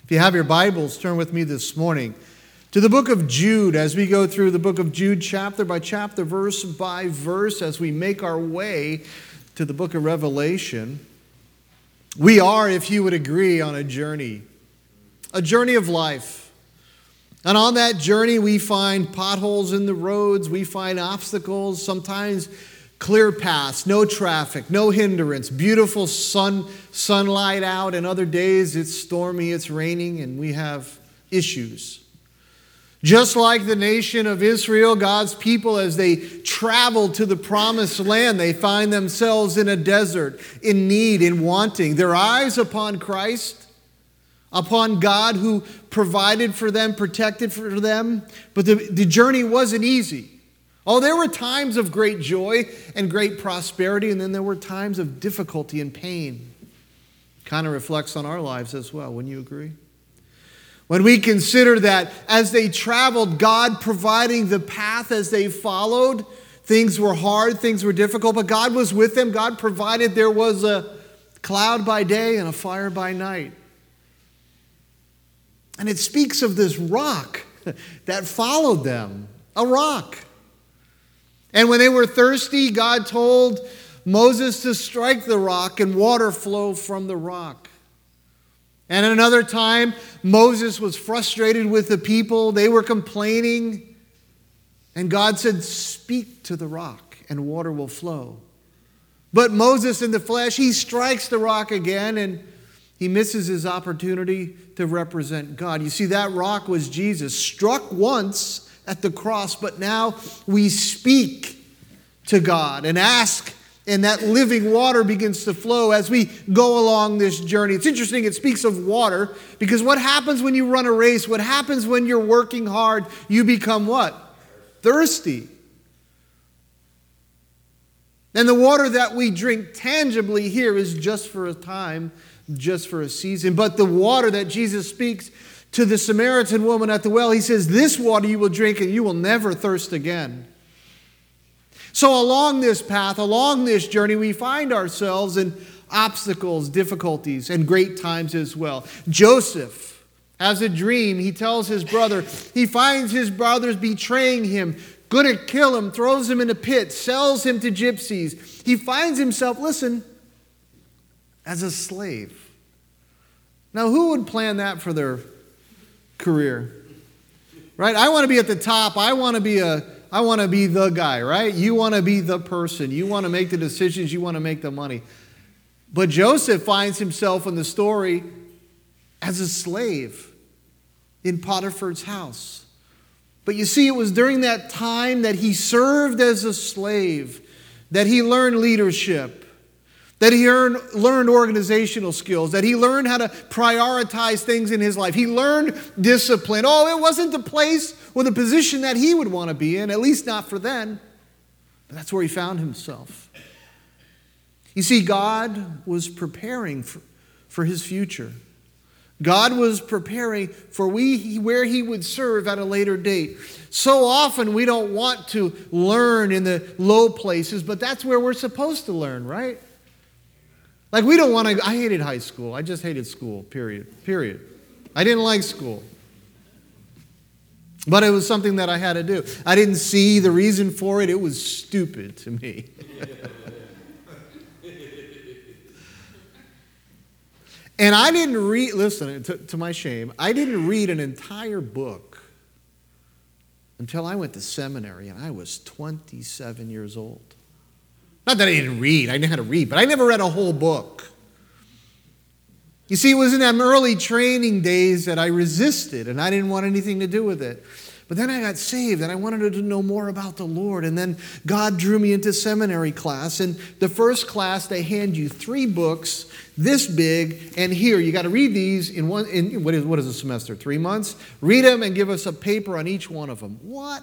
If you have your Bibles, turn with me this morning to the book of Jude as we go through the book of Jude chapter by chapter, verse by verse, as we make our way to the book of Revelation. We are, if you would agree, on a journey of life. And on that journey, we find potholes in the roads, we find obstacles, sometimes clear paths, no traffic, no hindrance, beautiful sunlight out, and other days it's stormy, it's raining, and we have issues. Just like the nation of Israel, God's people, as they travel to the promised land, they find themselves in a desert, in need, in wanting. Their eyes upon Christ, upon God who provided for them, protected for them. But the journey wasn't easy. Oh, there were times of great joy and great prosperity, and then there were times of difficulty and pain. Kind of reflects on our lives as well, wouldn't you agree? When we consider that as they traveled, God providing the path as they followed, things were hard, things were difficult, but God was with them. God provided. There was a cloud by day and a fire by night. And it speaks of this rock that followed them, a rock. And when they were thirsty, God told Moses to strike the rock and water flowed from the rock. And at another time, Moses was frustrated with the people. They were complaining. And God said, speak to the rock and water will flow. But Moses in the flesh, he strikes the rock again and he misses his opportunity to represent God. You see, that rock was Jesus, struck once at the cross, but now we speak to God and ask, and that living water begins to flow as we go along this journey. It's interesting, it speaks of water, because what happens when you run a race? What happens when you're working hard? You become what? Thirsty. And the water that we drink tangibly here is just for a time, just for a season. But the water that Jesus speaks to the Samaritan woman at the well, he says, this water you will drink and you will never thirst again. So along this path, along this journey, we find ourselves in obstacles, difficulties, and great times as well. Joseph has a dream. He tells his brother, he finds his brothers betraying him, going to kill him, throws him in a pit, sells him to gypsies. He finds himself, listen, as a slave. Now, who would plan that for their career? Right? I want to be at the top. I want to be the guy, right? You want to be the person. You want to make the decisions. You want to make the money. But Joseph finds himself in the story as a slave in Potiphar's house. But you see, it was during that time that he served as a slave that he learned leadership, that he learned organizational skills, that he learned how to prioritize things in his life. He learned discipline. Oh, it wasn't the place or the position that he would want to be in, at least not for then. But that's where he found himself. You see, God was preparing for his future. God was preparing for where he would serve at a later date. So often we don't want to learn in the low places, but that's where we're supposed to learn, right? Like we don't want to, I hated high school. I just hated school, period. I didn't like school. But it was something that I had to do. I didn't see the reason for it. It was stupid to me. And I didn't read, listen, to my shame, I didn't read an entire book until I went to seminary and I was 27 years old. Not that I didn't read, I knew how to read, but I never read a whole book. You see, it was in them early training days that I resisted and I didn't want anything to do with it. But then I got saved and I wanted to know more about the Lord. And then God drew me into seminary class. And the first class, they hand you 3 books this big. And here, you got to read these in what is a semester? 3 months? Read them and give us a paper on each one of them. What?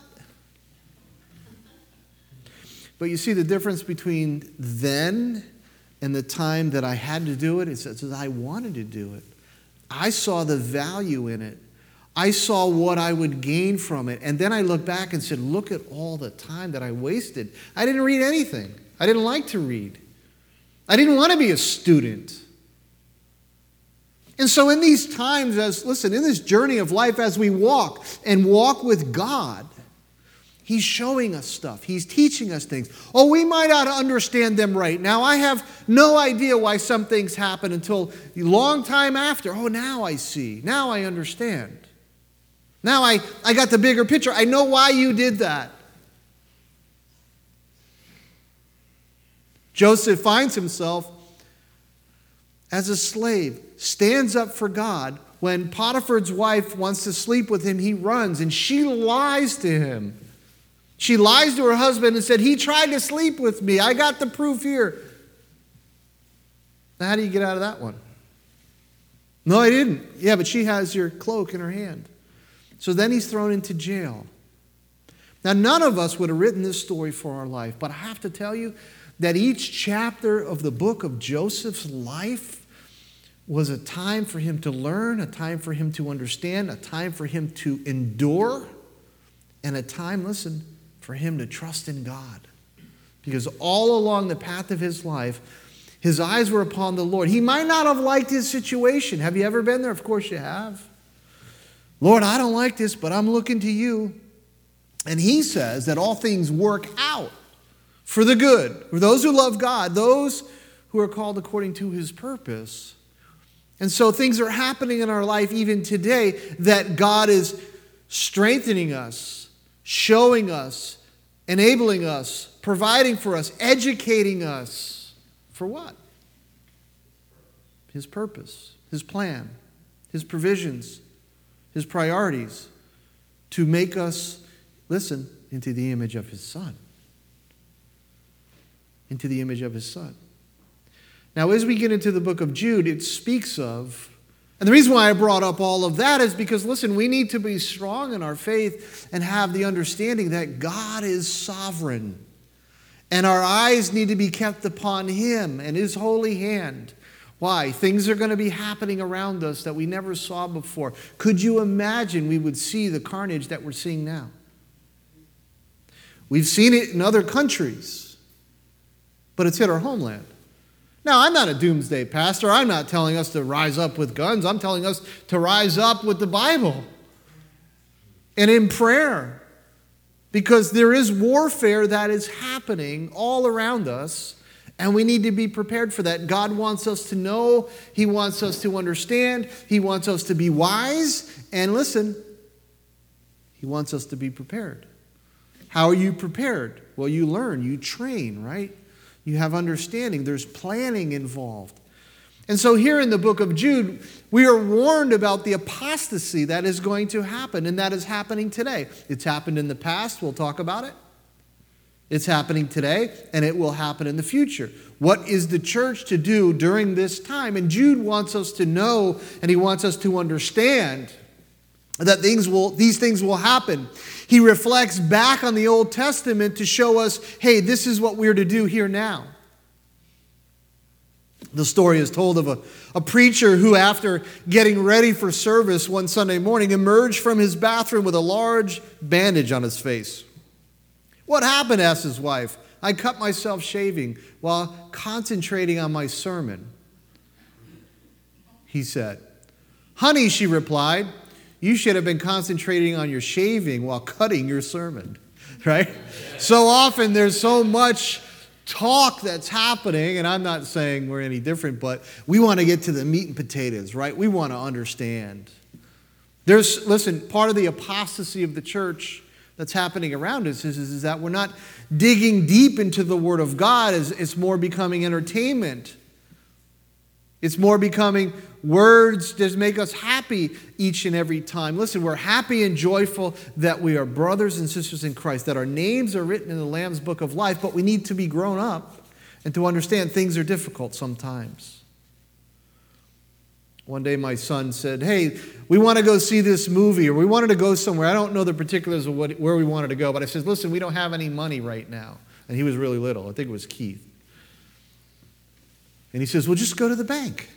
But you see the difference between then and the time that I had to do it is that I wanted to do it. I saw the value in it. I saw what I would gain from it. And then I looked back and said, look at all the time that I wasted. I didn't read anything. I didn't like to read. I didn't want to be a student. And so in these times, in this journey of life, as we walk with God, He's showing us stuff. He's teaching us things. Oh, we might not understand them right now. I have no idea why some things happen until a long time after. Oh, now I see. Now I understand. Now I got the bigger picture. I know why you did that. Joseph finds himself as a slave, stands up for God. When Potiphar's wife wants to sleep with him, he runs, and she lies to him. She lies to her husband and said, he tried to sleep with me. I got the proof here. Now, how do you get out of that one? No, I didn't. Yeah, but she has your cloak in her hand. So then he's thrown into jail. Now, none of us would have written this story for our life, but I have to tell you that each chapter of the book of Joseph's life was a time for him to learn, a time for him to understand, a time for him to endure, and a time, for him to trust in God. Because all along the path of his life, his eyes were upon the Lord. He might not have liked his situation. Have you ever been there? Of course you have. Lord, I don't like this, but I'm looking to you. And he says that all things work out for the good, for those who love God, those who are called according to his purpose. And so things are happening in our life even today that God is strengthening us, showing us, enabling us, providing for us, educating us. For what? His purpose, his plan, his provisions, his priorities to make us, into the image of his Son. Into the image of his Son. Now, as we get into the book of Jude, it speaks of, and the reason why I brought up all of that is because, we need to be strong in our faith and have the understanding that God is sovereign. And our eyes need to be kept upon him and his holy hand. Why? Things are going to be happening around us that we never saw before. Could you imagine we would see the carnage that we're seeing now? We've seen it in other countries, but it's hit our homeland. Now, I'm not a doomsday pastor. I'm not telling us to rise up with guns. I'm telling us to rise up with the Bible and in prayer. Because there is warfare that is happening all around us, and we need to be prepared for that. God wants us to know. He wants us to understand. He wants us to be wise. And He wants us to be prepared. How are you prepared? Well, you learn. You train, right? You have understanding. There's planning involved. And so here in the book of Jude, we are warned about the apostasy that is going to happen, and that is happening today. It's happened in the past. We'll talk about it. It's happening today, and it will happen in the future. What is the church to do during this time? And Jude wants us to know, and he wants us to understand that these things will happen. He reflects back on the Old Testament to show us, hey, this is what we're to do here now. The story is told of a preacher who, after getting ready for service one Sunday morning, emerged from his bathroom with a large bandage on his face. "What happened?" asked his wife. "I cut myself shaving while concentrating on my sermon," he said. "Honey," she replied, "you should have been concentrating on your shaving while cutting your sermon." Right? So often there's so much talk that's happening, and I'm not saying we're any different, but we want to get to the meat and potatoes, right? We want to understand. Part of the apostasy of the church that's happening around us is that we're not digging deep into the Word of God. It's more becoming entertainment. It's more becoming words that make us happy each and every time. We're happy and joyful that we are brothers and sisters in Christ, that our names are written in the Lamb's Book of Life, but we need to be grown up and to understand things are difficult sometimes. One day my son said, "Hey, we want to go see this movie," or "we wanted to go somewhere." I don't know the particulars of where we wanted to go, but I said, "Listen, we don't have any money right now." And he was really little. I think it was Keith. And he says, "Well, just go to the bank."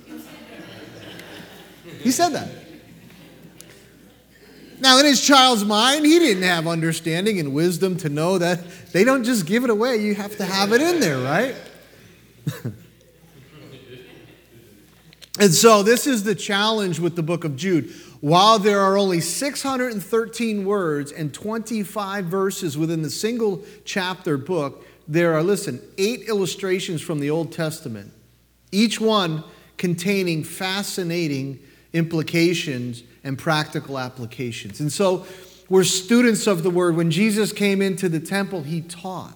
He said that. Now, in his child's mind, he didn't have understanding and wisdom to know that they don't just give it away. You have to have it in there, right? And so this is the challenge with the book of Jude. While there are only 613 words and 25 verses within the single chapter book, there are, 8 illustrations from the Old Testament, each one containing fascinating implications and practical applications. And so we're students of the word. When Jesus came into the temple, he taught.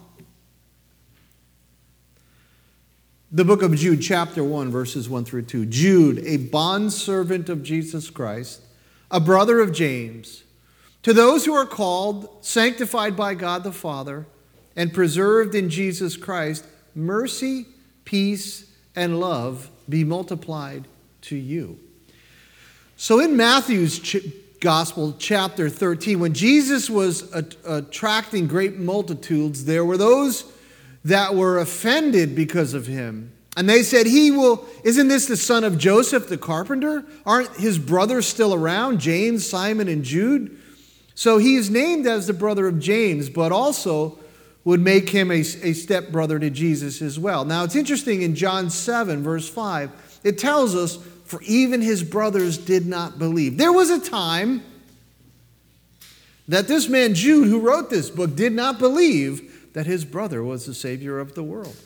The book of Jude, chapter 1, verses 1 through 2. Jude, a bondservant of Jesus Christ, a brother of James, to those who are called, sanctified by God the Father, and preserved in Jesus Christ, mercy, peace, and love be multiplied to you. So in Matthew's Gospel, chapter 13, when Jesus was attracting great multitudes, there were those that were offended because of him. And they said, isn't this the son of Joseph the carpenter? Aren't his brothers still around, James, Simon, and Jude? So he is named as the brother of James, but also would make him a stepbrother to Jesus as well. Now it's interesting, in John 7, verse 5, it tells us, for even his brothers did not believe. There was a time that this man Jude, who wrote this book, did not believe that his brother was the Savior of the world.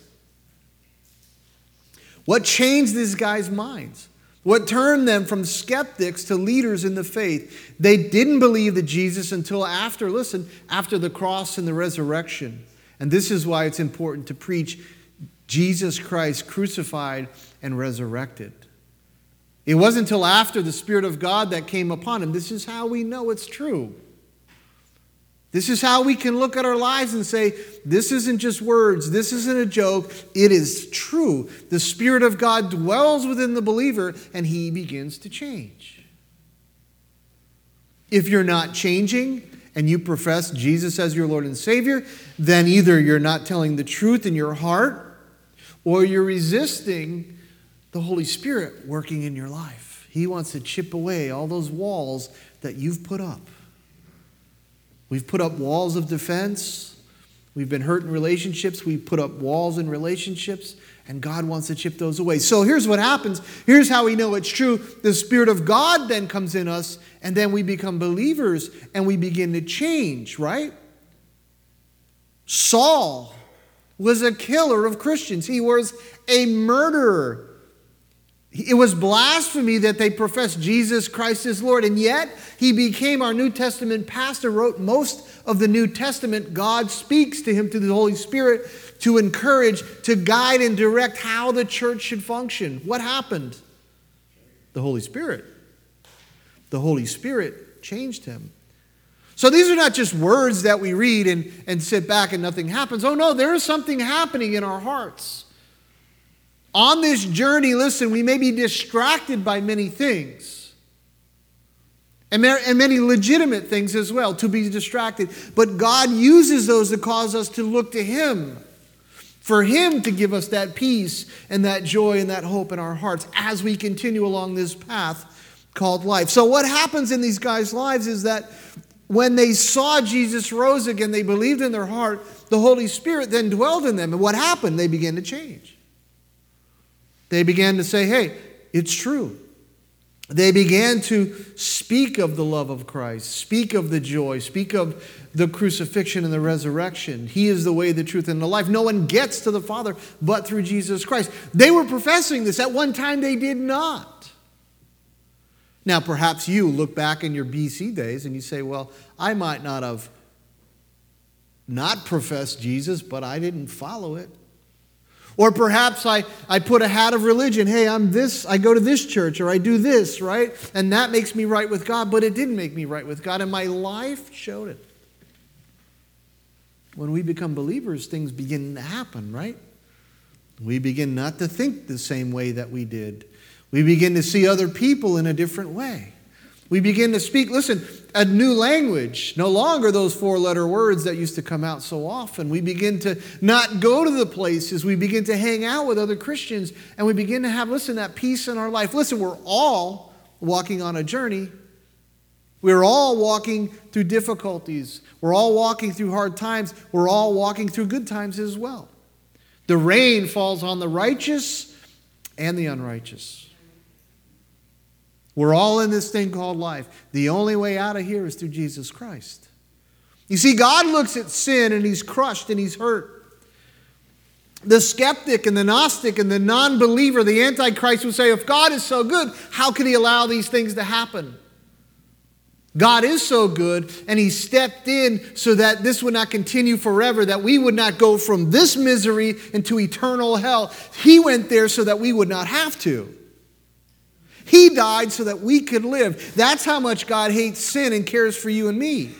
What changed these guys' minds? What turned them from skeptics to leaders in the faith? They didn't believe that Jesus until after the cross and the resurrection. And this is why it's important to preach Jesus Christ crucified and resurrected. It wasn't until after the Spirit of God that came upon him. This is how we know it's true. This is how we can look at our lives and say, this isn't just words, this isn't a joke, it is true. The Spirit of God dwells within the believer and he begins to change. If you're not changing and you profess Jesus as your Lord and Savior, then either you're not telling the truth in your heart or you're resisting the Holy Spirit working in your life. He wants to chip away all those walls that you've put up. We've put up walls of defense. We've been hurt in relationships. We've put up walls in relationships, and God wants to chip those away. So here's what happens. Here's how we know it's true. The Spirit of God then comes in us, and then we become believers, and we begin to change, right? Saul was a killer of Christians. He was a murderer. It was blasphemy that they professed Jesus Christ as Lord, and yet he became our New Testament pastor, wrote most of the New Testament. God speaks to him through the Holy Spirit to encourage, to guide and direct how the church should function. What happened? The Holy Spirit. The Holy Spirit changed him. So these are not just words that we read and sit back and nothing happens. Oh no, there is something happening in our hearts. On this journey, we may be distracted by many things. And many legitimate things as well, to be distracted. But God uses those to cause us to look to Him. For Him to give us that peace and that joy and that hope in our hearts as we continue along this path called life. So what happens in these guys' lives is that when they saw Jesus rose again, they believed in their heart, the Holy Spirit then dwelled in them. And what happened? They began to change. They began to say, hey, it's true. They began to speak of the love of Christ, speak of the joy, speak of the crucifixion and the resurrection. He is the way, the truth, and the life. No one gets to the Father but through Jesus Christ. They were professing this. At one time, they did not. Now, perhaps you look back in your BC days and you say, well, I might not have not professed Jesus, but I didn't follow it. Or perhaps I put a hat of religion. Hey, I'm this, I go to this church, or I do this, right? And that makes me right with God, but it didn't make me right with God, and my life showed it. When we become believers, things begin to happen, right? We begin not to think the same way that we did. We begin to see other people in a different way. We begin to speak, a new language. No longer those four-letter words that used to come out so often. We begin to not go to the places. We begin to hang out with other Christians. And we begin to have, that peace in our life. We're all walking on a journey. We're all walking through difficulties. We're all walking through hard times. We're all walking through good times as well. The rain falls on the righteous and the unrighteous. We're all in this thing called life. The only way out of here is through Jesus Christ. You see, God looks at sin and he's crushed and he's hurt. The skeptic and the Gnostic and the non-believer, the Antichrist, will say, if God is so good, how could he allow these things to happen? God is so good, and he stepped in so that this would not continue forever, that we would not go from this misery into eternal hell. He went there so that we would not have to. He died so that we could live. That's how much God hates sin and cares for you and me.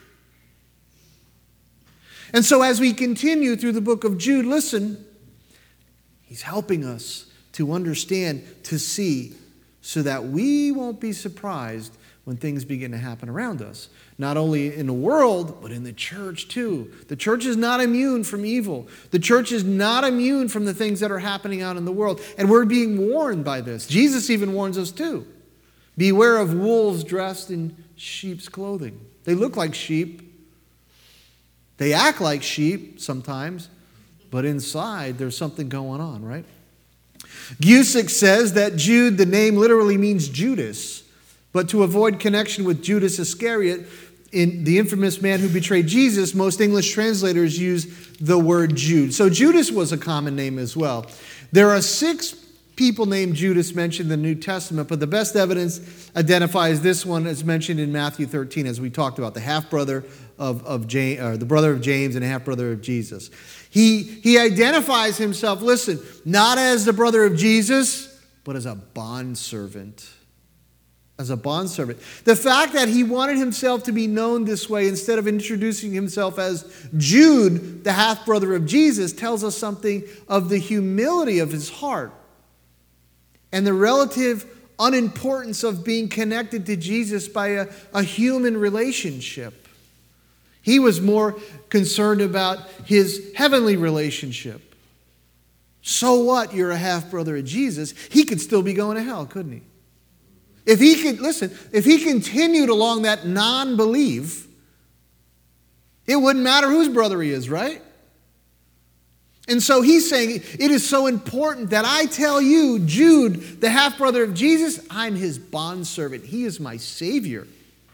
And so as we continue through the book of Jude, listen, he's helping us to understand, to see, so that we won't be surprised when things begin to happen around us. Not only in the world, but in the church too. The church is not immune from evil. The church is not immune from the things that are happening out in the world. And we're being warned by this. Jesus even warns us too. Beware of wolves dressed in sheep's clothing. They look like sheep. They act like sheep sometimes, but inside there's something going on, right? Gusick says that Jude, the name literally means Judas, but to avoid connection with Judas Iscariot, in the infamous man who betrayed Jesus, most English translators use the word Jude. So Judas was a common name as well. There are 6 people named Judas mentioned in the New Testament, but the best evidence identifies this one as mentioned in Matthew 13, as we talked about, the half-brother of James, or the brother of James and half-brother of Jesus. He identifies himself, listen, not as the brother of Jesus, but as a bondservant. As a bondservant. The fact that he wanted himself to be known this way instead of introducing himself as Jude, the half-brother of Jesus, tells us something of the humility of his heart and the relative unimportance of being connected to Jesus by a human relationship. He was more concerned about his heavenly relationship. So what? You're a half-brother of Jesus. He could still be going to hell, couldn't he? If he could, listen, if he continued along that non-belief, it wouldn't matter whose brother he is, right? And so he's saying, it is so important that I tell you, Jude, the half-brother of Jesus, I'm his bondservant. He is my Savior.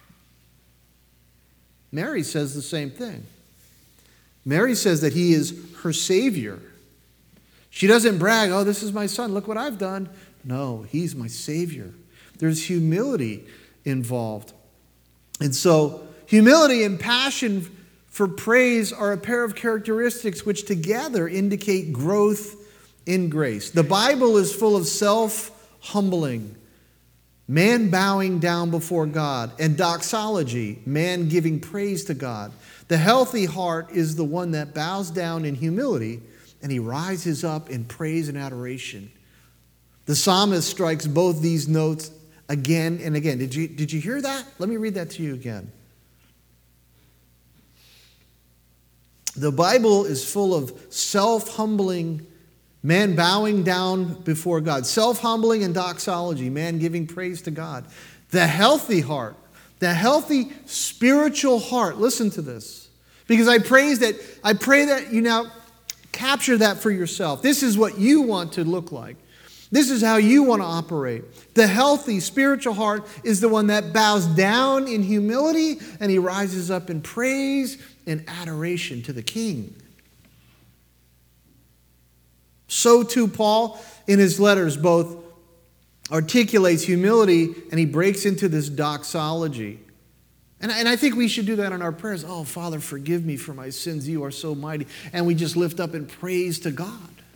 Mary says the same thing. Mary says that he is her Savior. She doesn't brag, oh, this is my son, look what I've done. No, he's my Savior. There's humility involved. And so humility and passion for praise are a pair of characteristics which together indicate growth in grace. The Bible is full of self-humbling, man bowing down before God, and doxology, man giving praise to God. The healthy heart is the one that bows down in humility and he rises up in praise and adoration. The psalmist strikes both these notes again and again. Did you hear that? Let me read that to you again. The Bible is full of self-humbling, man bowing down before God. Self-humbling and doxology, man giving praise to God. The healthy heart, the healthy spiritual heart. Listen to this. Because I pray that you now capture that for yourself. This is what you want to look like. This is how you want to operate. The healthy spiritual heart is the one that bows down in humility and he rises up in praise and adoration to the King. So too Paul in his letters both articulates humility and he breaks into this doxology. And I think we should do that in our prayers. Oh, Father, forgive me for my sins. You are so mighty. And we just lift up in praise to God.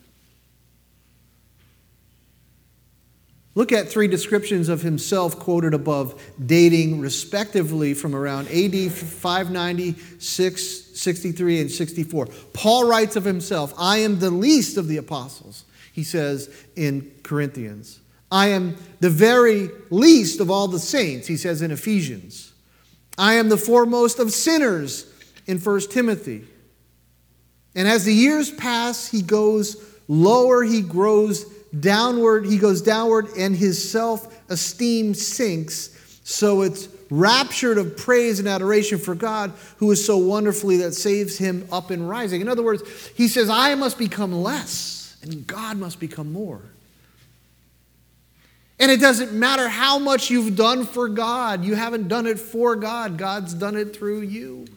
Look at 3 descriptions of himself quoted above, dating respectively from around AD 590, 663, and 64. Paul writes of himself, I am the least of the apostles, he says in Corinthians. I am the very least of all the saints, he says in Ephesians. I am the foremost of sinners in 1 Timothy. And as the years pass, he goes lower, he goes downward, and his self-esteem sinks. So it's raptured of praise and adoration for God, who is so wonderfully that saves him up and rising. In other words, he says, I must become less, and God must become more. And it doesn't matter how much you've done for God. You haven't done it for God. God's done it through you.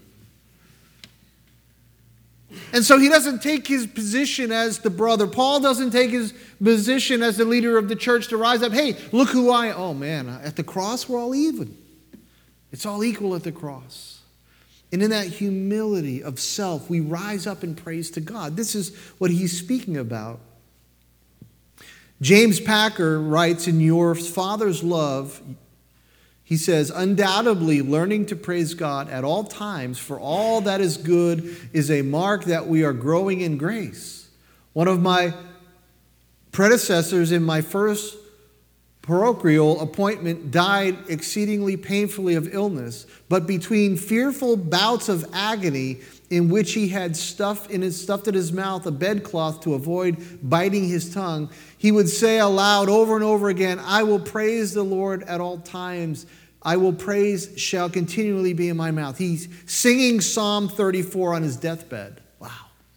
And so he doesn't take his position as the brother. Paul doesn't take his position as the leader of the church to rise up. Hey, look who I am. Oh man, at the cross we're all even. It's all equal at the cross. And in that humility of self, we rise up in praise to God. This is what he's speaking about. James Packer writes in Your Father's Love, he says, undoubtedly learning to praise God at all times for all that is good is a mark that we are growing in grace. One of my predecessors in my first parochial appointment died exceedingly painfully of illness, but between fearful bouts of agony in which he had stuffed in his mouth a bedcloth to avoid biting his tongue, he would say aloud over and over again, I will praise the Lord at all times. I will praise shall continually be in my mouth. He's singing Psalm 34 on his deathbed. Wow.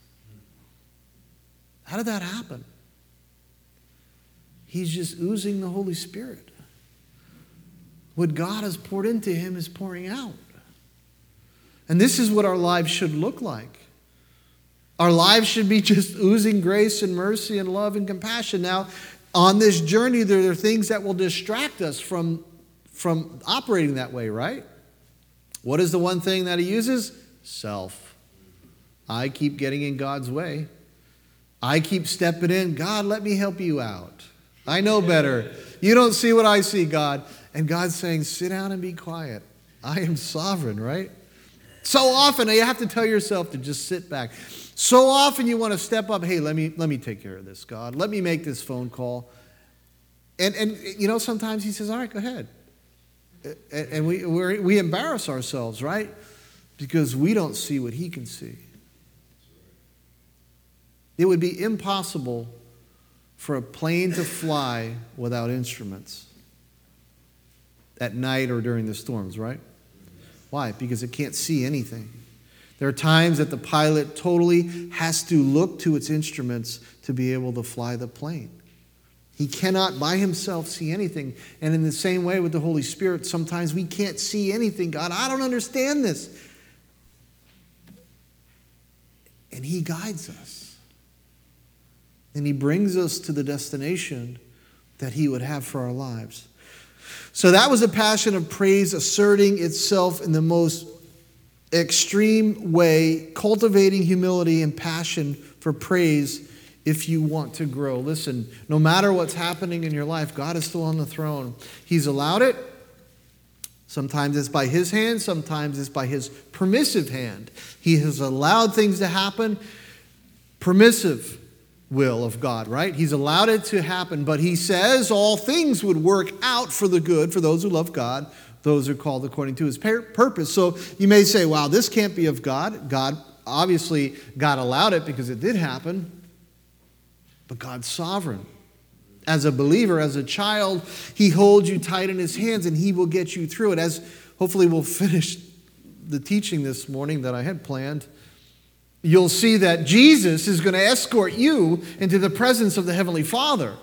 How did that happen? He's just oozing the Holy Spirit. What God has poured into him is pouring out. And this is what our lives should look like. Our lives should be just oozing grace and mercy and love and compassion. Now, on this journey, there are things that will distract us from operating that way, right? What is the one thing that he uses? Self. I keep getting in God's way. I keep stepping in. God, let me help you out. I know better. You don't see what I see, God. And God's saying, sit down and be quiet. I am sovereign, right? So often you have to tell yourself to just sit back. So often you want to step up. Hey, let me take care of this, God. Let me make this phone call. And you know, sometimes he says, all right, go ahead. And we embarrass ourselves, right? Because we don't see what he can see. It would be impossible for a plane to fly without instruments at night or during the storms, right? Why? Because it can't see anything. There are times that the pilot totally has to look to its instruments to be able to fly the plane. He cannot by himself see anything. And in the same way with the Holy Spirit, sometimes we can't see anything. God, I don't understand this. And he guides us. And he brings us to the destination that he would have for our lives. So that was a passion of praise asserting itself in the most extreme way, cultivating humility and passion for praise if you want to grow. Listen, no matter what's happening in your life, God is still on the throne. He's allowed it. Sometimes it's by his hand, sometimes it's by his permissive hand. He has allowed things to happen. Permissive will of God, right? He's allowed it to happen, but he says all things would work out for the good for those who love God, those who are called according to his purpose. So you may say, wow, this can't be of God. God allowed it because it did happen, but God's sovereign. As a believer, as a child, he holds you tight in his hands and he will get you through it. As hopefully we'll finish the teaching this morning that I had planned, you'll see that Jesus is going to escort you into the presence of the Heavenly Father.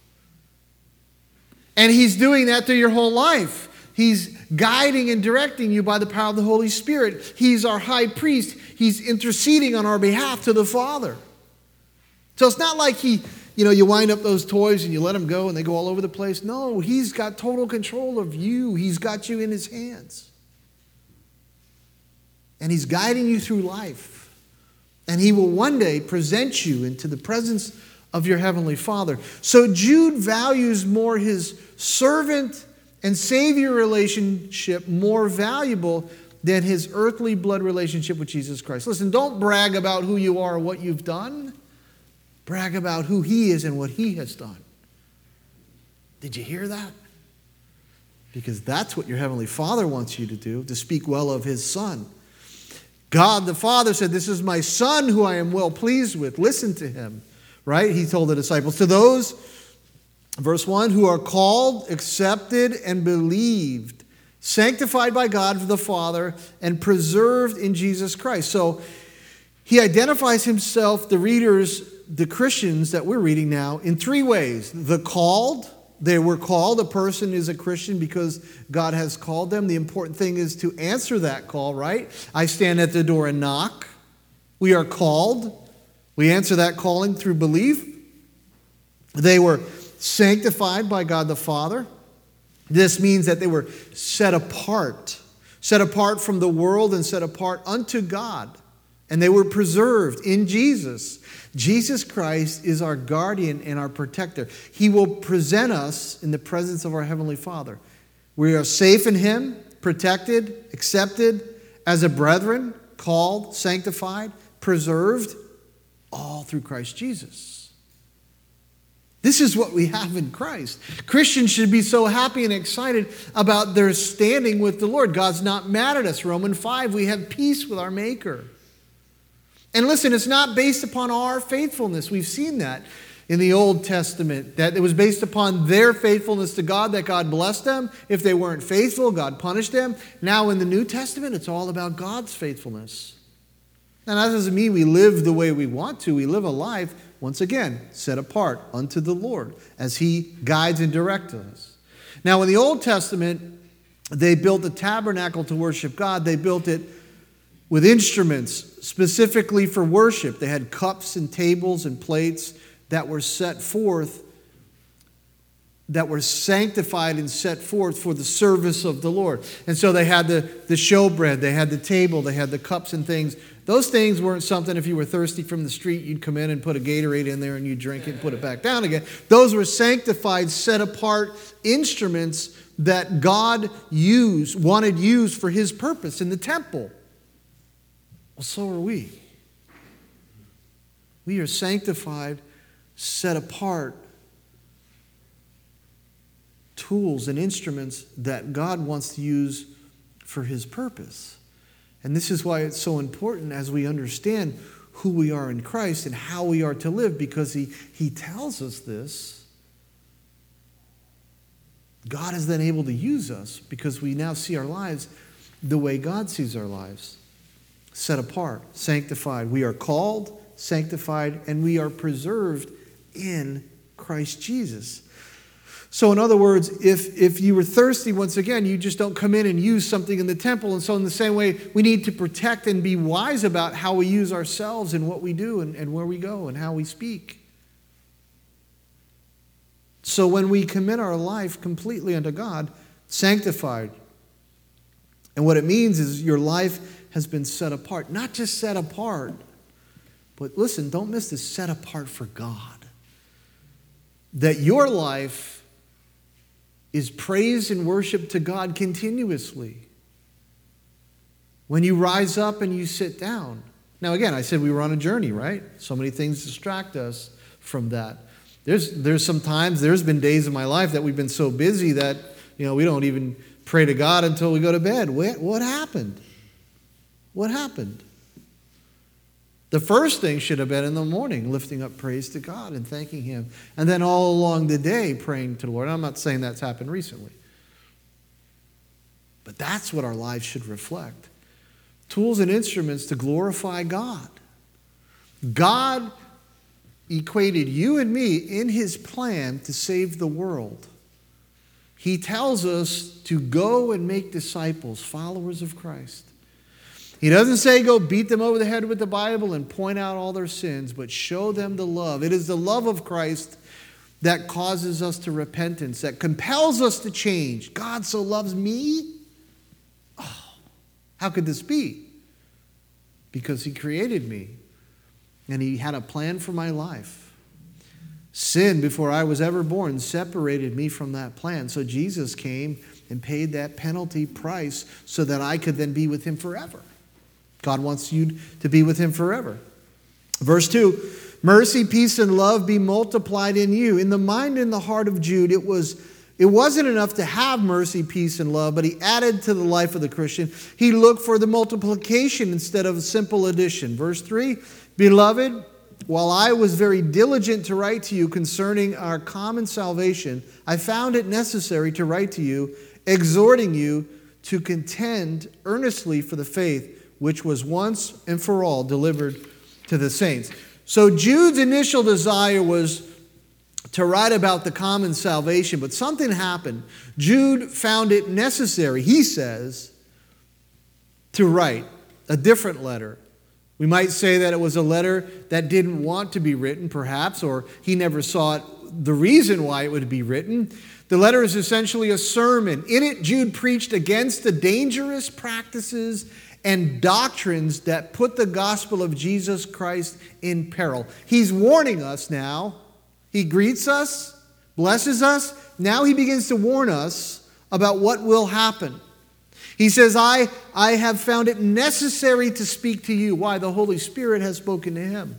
And he's doing that through your whole life. He's guiding and directing you by the power of the Holy Spirit. He's our high priest. He's interceding on our behalf to the Father. So it's not like you wind up those toys and you let them go and they go all over the place. No, he's got total control of you. He's got you in his hands. And he's guiding you through life. And he will one day present you into the presence of your Heavenly Father. So Jude values more his servant and Savior relationship more valuable than his earthly blood relationship with Jesus Christ. Listen, don't brag about who you are or what you've done. Brag about who he is and what he has done. Did you hear that? Because that's what your Heavenly Father wants you to do, to speak well of his Son. God the Father said, this is my Son who I am well pleased with. Listen to him, right? He told the disciples. To those, verse 1, who are called, accepted, and believed, sanctified by God the Father, and preserved in Jesus Christ. So he identifies himself, the readers, the Christians that we're reading now, in three ways. The called, They were called. A person is a Christian because God has called them. The important thing is to answer that call, right? I stand at the door and knock. We are called. We answer that calling through belief. They were sanctified by God the Father. This means that they were set apart from the world and set apart unto God. And they were preserved in Jesus. Jesus Christ is our guardian and our protector. He will present us in the presence of our Heavenly Father. We are safe in Him, protected, accepted as a brethren, called, sanctified, preserved, all through Christ Jesus. This is what we have in Christ. Christians should be so happy and excited about their standing with the Lord. God's not mad at us. Romans 5, we have peace with our Maker. And listen, it's not based upon our faithfulness. We've seen that in the Old Testament, that it was based upon their faithfulness to God, that God blessed them. If they weren't faithful, God punished them. Now in the New Testament, it's all about God's faithfulness. And that doesn't mean we live the way we want to. We live a life, once again, set apart unto the Lord as He guides and directs us. Now in the Old Testament, they built the tabernacle to worship God. They built it with instruments specifically for worship. They had cups and tables and plates that were set forth, that were sanctified and set forth for the service of the Lord. And so they had the showbread, they had the table, they had the cups and things. Those things weren't something, if you were thirsty from the street, you'd come in and put a Gatorade in there and you'd drink it and put it back down again. Those were sanctified, set apart instruments that God wanted used for His purpose in the temple. Well, so are we. We are sanctified, set apart tools and instruments that God wants to use for His purpose. And this is why it's so important as we understand who we are in Christ and how we are to live, because He tells us this. God is then able to use us because we now see our lives the way God sees our lives. Set apart, sanctified. We are called, sanctified, and we are preserved in Christ Jesus. So in other words, if you were thirsty, once again, you just don't come in and use something in the temple. And so in the same way, we need to protect and be wise about how we use ourselves and what we do and where we go and how we speak. So when we commit our life completely unto God, sanctified, and what it means is your life has been set apart. Not just set apart, but listen, don't miss this, set apart for God. That your life is praise and worship to God continuously. When you rise up and you sit down. Now again, I said we were on a journey, right? So many things distract us from that. There's sometimes, there's been days in my life that we've been so busy that, we don't even pray to God until we go to bed. What happened? What happened? The first thing should have been in the morning, lifting up praise to God and thanking Him. And then all along the day, praying to the Lord. I'm not saying that's happened recently. But that's what our lives should reflect. Tools and instruments to glorify God. God equated you and me in His plan to save the world. He tells us to go and make disciples, followers of Christ. He doesn't say go beat them over the head with the Bible and point out all their sins, but show them the love. It is the love of Christ that causes us to repentance, that compels us to change. God so loves me? Oh, how could this be? Because He created me and He had a plan for my life. Sin, before I was ever born, separated me from that plan. So Jesus came and paid that penalty price so that I could then be with Him forever. God wants you to be with Him forever. Verse 2, mercy, peace, and love be multiplied in you. In the mind and the heart of Jude, it wasn't enough to have mercy, peace, and love, but he added to the life of the Christian. He looked for the multiplication instead of a simple addition. Verse 3, beloved, while I was very diligent to write to you concerning our common salvation, I found it necessary to write to you, exhorting you to contend earnestly for the faith which was once and for all delivered to the saints. So Jude's initial desire was to write about the common salvation, but something happened. Jude found it necessary, he says, to write a different letter. We might say that it was a letter that didn't want to be written, perhaps, or he never saw the reason why it would be written. The letter is essentially a sermon. In it, Jude preached against the dangerous practices and doctrines that put the gospel of Jesus Christ in peril. He's warning us now. He greets us, blesses us. Now he begins to warn us about what will happen. He says, I have found it necessary to speak to you. Why? The Holy Spirit has spoken to him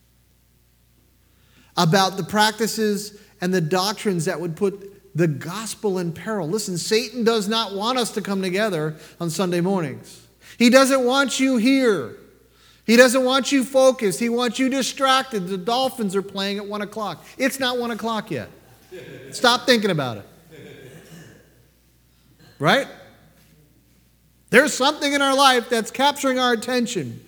about the practices and the doctrines that would put the gospel in peril. Listen, Satan does not want us to come together on Sunday mornings. He doesn't want you here. He doesn't want you focused. He wants you distracted. The Dolphins are playing at 1 o'clock. It's not 1 o'clock yet. Stop thinking about it. Right? There's something in our life that's capturing our attention.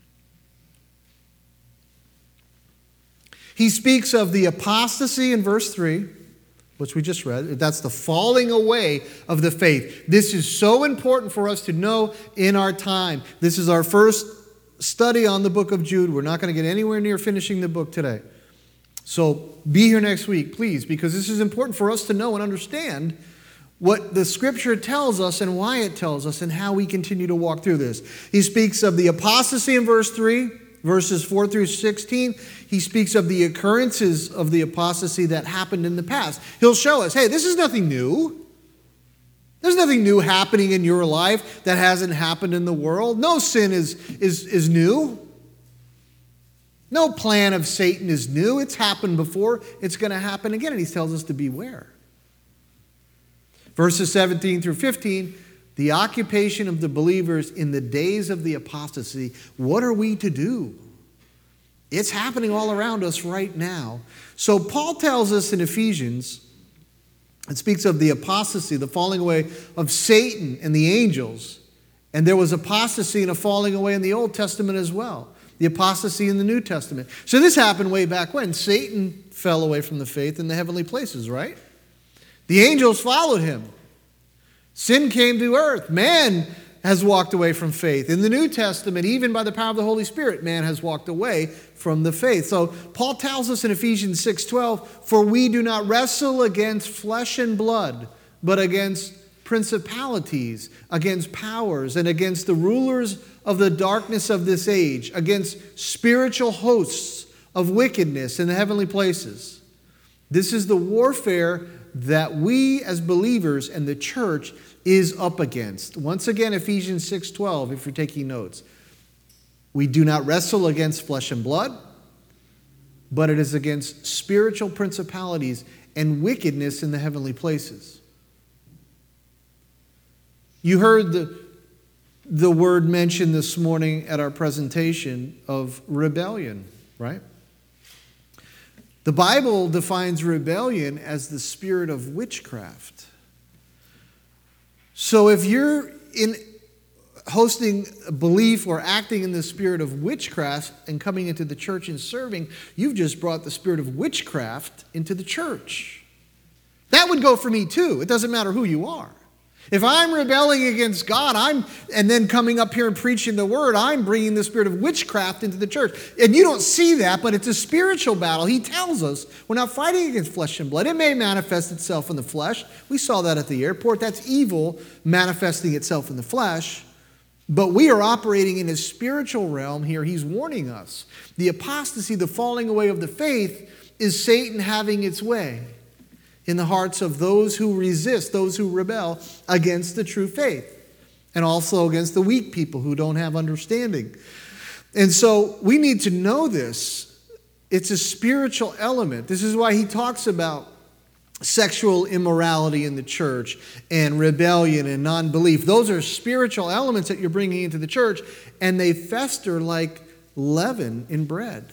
He speaks of the apostasy in verse 3, which we just read. That's the falling away of the faith. This is so important for us to know in our time. This is our first study on the book of Jude. We're not going to get anywhere near finishing the book today. So be here next week, please, because this is important for us to know and understand what the Scripture tells us and why it tells us and how we continue to walk through this. He speaks of the apostasy in verse 3, verses 4 through 16. He speaks of the occurrences of the apostasy that happened in the past. He'll show us, hey, this is nothing new. There's nothing new happening in your life that hasn't happened in the world. No sin is new. No plan of Satan is new. It's happened before. It's going to happen again. And he tells us to beware. Verses 17 through 15, the occupation of the believers in the days of the apostasy. What are we to do? It's happening all around us right now. So Paul tells us in Ephesians, it speaks of the apostasy, the falling away of Satan and the angels. And there was apostasy and a falling away in the Old Testament as well. The apostasy in the New Testament. So this happened way back when. Satan fell away from the faith in the heavenly places, right? The angels followed him. Sin came to earth. Man has walked away from faith. In the New Testament, even by the power of the Holy Spirit, man has walked away from the faith. So Paul tells us in Ephesians 6:12, for we do not wrestle against flesh and blood, but against principalities, against powers, and against the rulers of the darkness of this age, against spiritual hosts of wickedness in the heavenly places. This is the warfare that we as believers and the church is up against. Once again, Ephesians 6:12, if you're taking notes. We do not wrestle against flesh and blood, but it is against spiritual principalities and wickedness in the heavenly places. You heard the word mentioned this morning at our presentation of rebellion, right? The Bible defines rebellion as the spirit of witchcraft. So if you're hosting a belief or acting in the spirit of witchcraft and coming into the church and serving, you've just brought the spirit of witchcraft into the church. That would go for me too. It doesn't matter who you are. If I'm rebelling against God, and then coming up here and preaching the word, I'm bringing the spirit of witchcraft into the church. And you don't see that, but it's a spiritual battle. He tells us we're not fighting against flesh and blood. It may manifest itself in the flesh. We saw that at the airport. That's evil manifesting itself in the flesh. But we are operating in a spiritual realm here. He's warning us. The apostasy, the falling away of the faith, is Satan having its way in the hearts of those who resist, those who rebel against the true faith, and also against the weak people who don't have understanding. And so we need to know this. It's a spiritual element. This is why he talks about sexual immorality in the church and rebellion and non-belief. Those are spiritual elements that you're bringing into the church, and they fester like leaven in bread.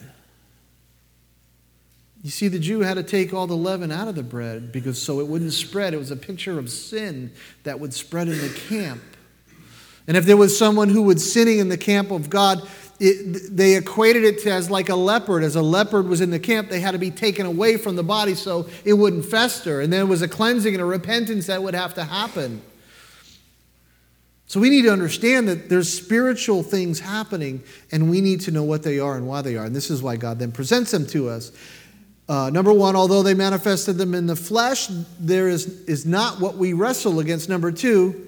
You see, the Jew had to take all the leaven out of the bread because so it wouldn't spread. It was a picture of sin that would spread in the camp. And if there was someone who was sinning in the camp of God, they equated it to as like a leopard. As a leopard was in the camp, they had to be taken away from the body so it wouldn't fester. And there was a cleansing and a repentance that would have to happen. So we need to understand that there's spiritual things happening, and we need to know what they are and why they are. And this is why God then presents them to us. Number one, although they manifested them in the flesh, there is not what we wrestle against. Number two,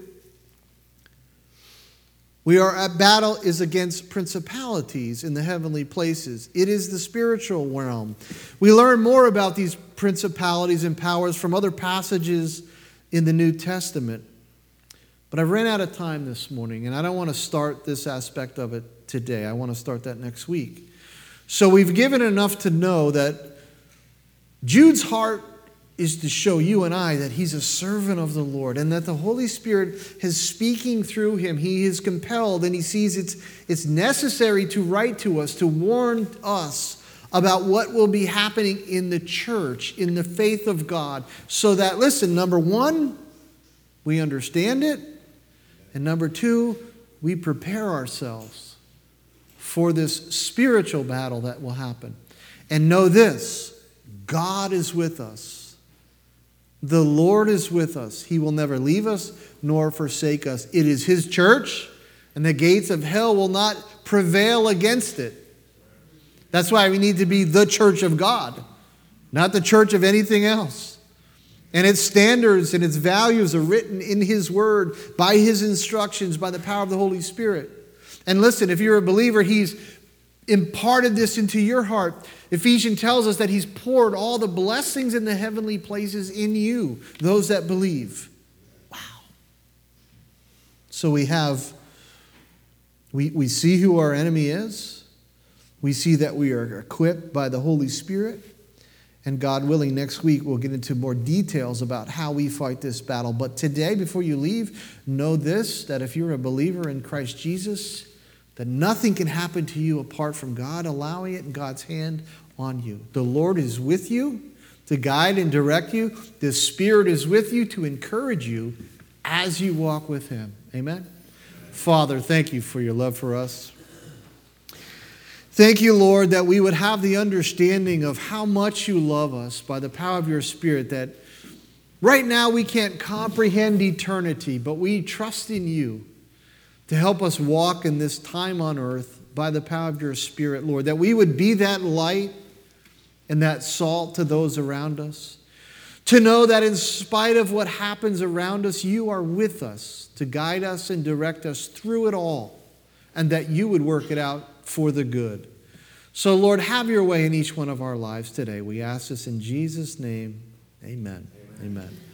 we are at battle is against principalities in the heavenly places. It is the spiritual realm. We learn more about these principalities and powers from other passages in the New Testament. But I've ran out of time this morning, and I don't want to start this aspect of it today. I want to start that next week. So we've given enough to know that Jude's heart is to show you and I that he's a servant of the Lord, and that the Holy Spirit is speaking through him. He is compelled, and he sees it's necessary to write to us, to warn us about what will be happening in the church, in the faith of God, so that, listen, number one, we understand it, and number two, we prepare ourselves for this spiritual battle that will happen. And know this, God is with us. The Lord is with us. He will never leave us nor forsake us. It is his church, and the gates of hell will not prevail against it. That's why we need to be the church of God, not the church of anything else. And its standards and its values are written in his word, by his instructions, by the power of the Holy Spirit. And listen, if you're a believer, he's imparted this into your heart. Ephesians tells us that he's poured all the blessings in the heavenly places in you, those that believe. Wow. So we see who our enemy is. We see that we are equipped by the Holy Spirit. And God willing, next week we'll get into more details about how we fight this battle. But today, before you leave, know this, that if you're a believer in Christ Jesus, that nothing can happen to you apart from God allowing it in God's hand on you. The Lord is with you to guide and direct you. The Spirit is with you to encourage you as you walk with him. Amen? Father, thank you for your love for us. Thank you, Lord, that we would have the understanding of how much you love us by the power of your Spirit, that right now we can't comprehend eternity, but we trust in you to help us walk in this time on earth by the power of your Spirit, Lord, that we would be that light and that salt to those around us, to know that in spite of what happens around us, you are with us to guide us and direct us through it all, and that you would work it out for the good. So, Lord, have your way in each one of our lives today. We ask this in Jesus' name. Amen. Amen.